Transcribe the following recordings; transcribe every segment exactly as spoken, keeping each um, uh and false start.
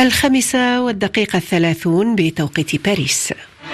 الخامسة والدقيقة الثلاثون بتوقيت باريس.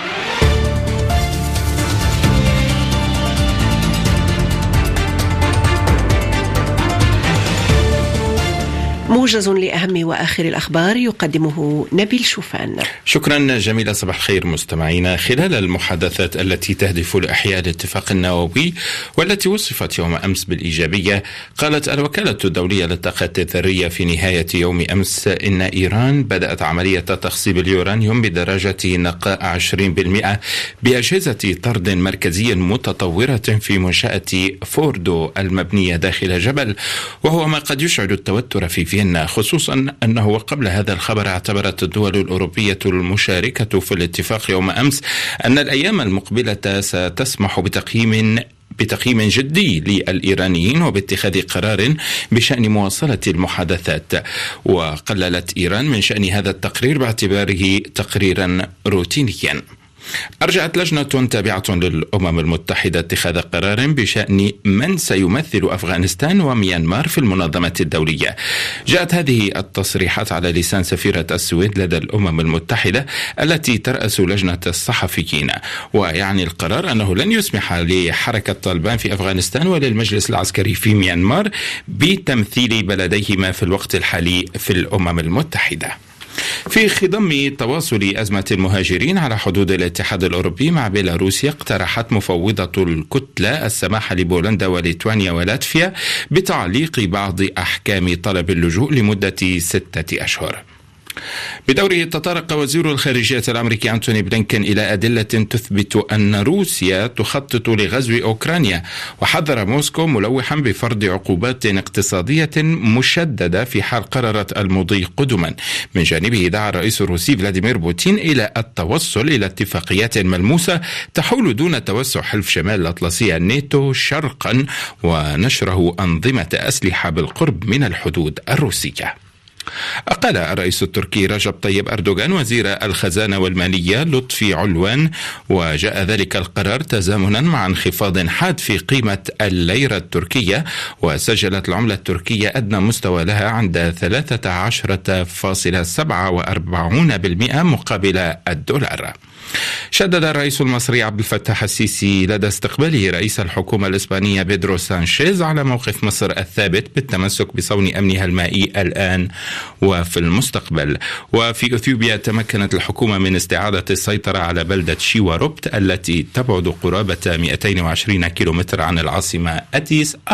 موجز لأهم وآخر الأخبار يقدمه نبيل شوفان. شكرا جميلة. صباح الخير مستمعينا. خلال المحادثات التي تهدف لإحياء الاتفاق النووي والتي وصفت يوم أمس بالإيجابية، قالت الوكالة الدولية للطاقة الذرية في نهاية يوم أمس إن إيران بدأت عملية تخصيب اليورانيوم بدرجة نقاء عشرين بالمئة بأجهزة طرد مركزي متطورة في منشأة فوردو المبنية داخل جبل، وهو ما قد يشعل التوتر في فيينا، خصوصا أنه وقبل هذا الخبر اعتبرت الدول الأوروبية المشاركة في الاتفاق يوم أمس أن الأيام المقبلة ستسمح بتقييم بتقييم جدي للإيرانيين وباتخاذ قرار بشأن مواصلة المحادثات. وقللت إيران من شأن هذا التقرير باعتباره تقريرا روتينيا. أرجعت لجنة تابعة للأمم المتحدة اتخاذ قرار بشأن من سيمثل أفغانستان وميانمار في المنظمة الدولية. جاءت هذه التصريحات على لسان سفيرة السويد لدى الأمم المتحدة التي ترأس لجنة الصحفيين، ويعني القرار أنه لن يسمح لحركة طالبان في أفغانستان وللمجلس العسكري في ميانمار بتمثيل بلديهما في الوقت الحالي في الأمم المتحدة. في خضم تواصل أزمة المهاجرين على حدود الاتحاد الأوروبي مع بيلاروسيا، اقترحت مفوضة الكتلة السماح لبولندا وليتوانيا ولاتفيا بتعليق بعض أحكام طلب اللجوء لمدة ستة أشهر. بدوره تطرق وزير الخارجية الأمريكي أنتوني بلينكن إلى أدلة تثبت أن روسيا تخطط لغزو أوكرانيا، وحذر موسكو ملوحا بفرض عقوبات اقتصادية مشددة في حال قررت المضي قدما. من جانبه دعا الرئيس الروسي فلاديمير بوتين إلى التوصل إلى اتفاقيات ملموسة تحول دون توسع حلف شمال الأطلسي الناتو شرقا ونشره أنظمة أسلحة بالقرب من الحدود الروسية. أقال الرئيس التركي رجب طيب أردوغان وزير الخزانة والمالية لطفي علوان، وجاء ذلك القرار تزامنا مع انخفاض حاد في قيمة الليرة التركية، وسجلت العملة التركية أدنى مستوى لها عند ثلاثة عشر فاصلة سبعة وأربعين بالمئة مقابل الدولار. شدد الرئيس المصري عبد الفتاح السيسي لدى استقباله رئيس الحكومة الإسبانية بيدرو سانشيز على موقف مصر الثابت بالتمسك بصون أمنها المائي الآن وفي المستقبل. وفي أثيوبيا تمكنت الحكومة من استعادة السيطرة على بلدة شيواروبت التي تبعد قرابة مئتين وعشرين كيلومتر عن العاصمة أديس